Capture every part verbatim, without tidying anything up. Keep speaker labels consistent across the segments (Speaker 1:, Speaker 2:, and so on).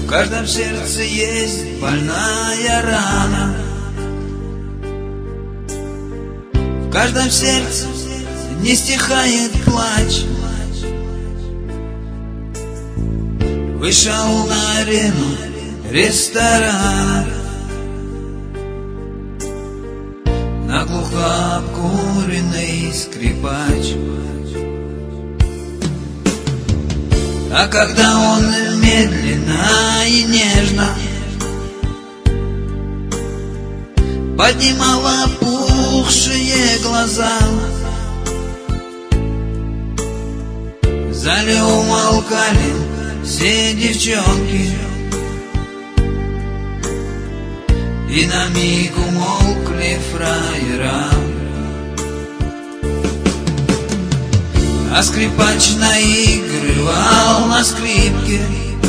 Speaker 1: каждом сердце есть больная рана, в каждом сердце не стихает плач. Вышел на арену ресторана, наглухо обкуренный скрипач. А когда он медленно и нежно поднимал опухшие глаза, в зале умолкали все девчонки, и на миг умолкли фраера. А скрипач наигрывал на скрипке,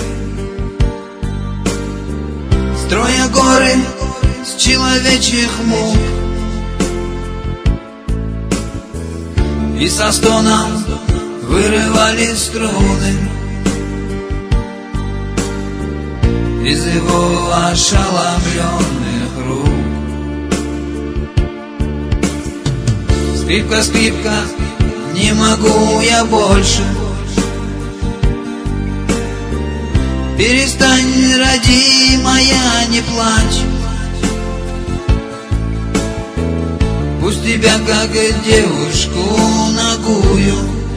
Speaker 1: строя горы с человечьих мук, и со стоном вырывали струны из его ошеломленных рук. Скрипка, скрипка, не могу я больше, перестань, родимая, не плачь. Пусть тебя, как девушку нагую,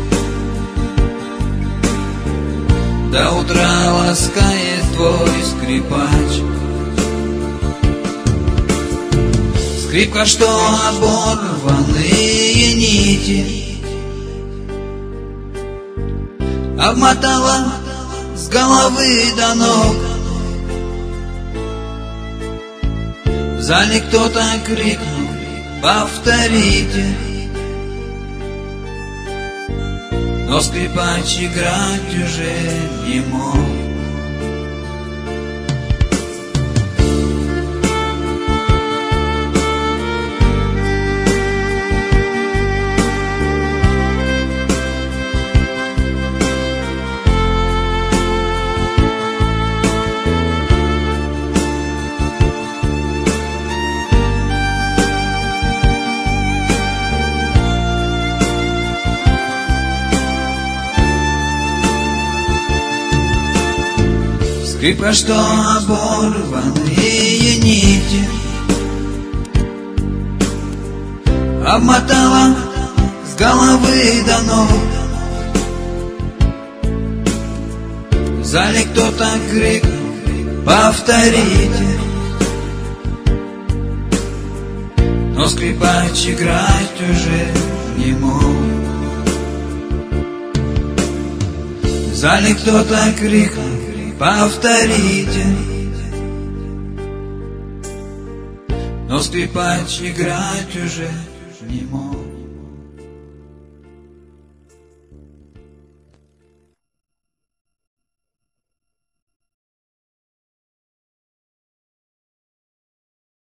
Speaker 1: до утра ласкает твой скрипач. Скрипка, что оборванные нити обмотала с головы до ног. В зале кто-то крикнул: повторите. Но скрипач играть уже не мог. Скрипка, что оборванные нити обмотала с головы до ног. В зале кто-то крикнул: повторите. Но скрипач играть уже не мог. В зале кто-то крикнул: повторите. Но скрипач играть уже не мог.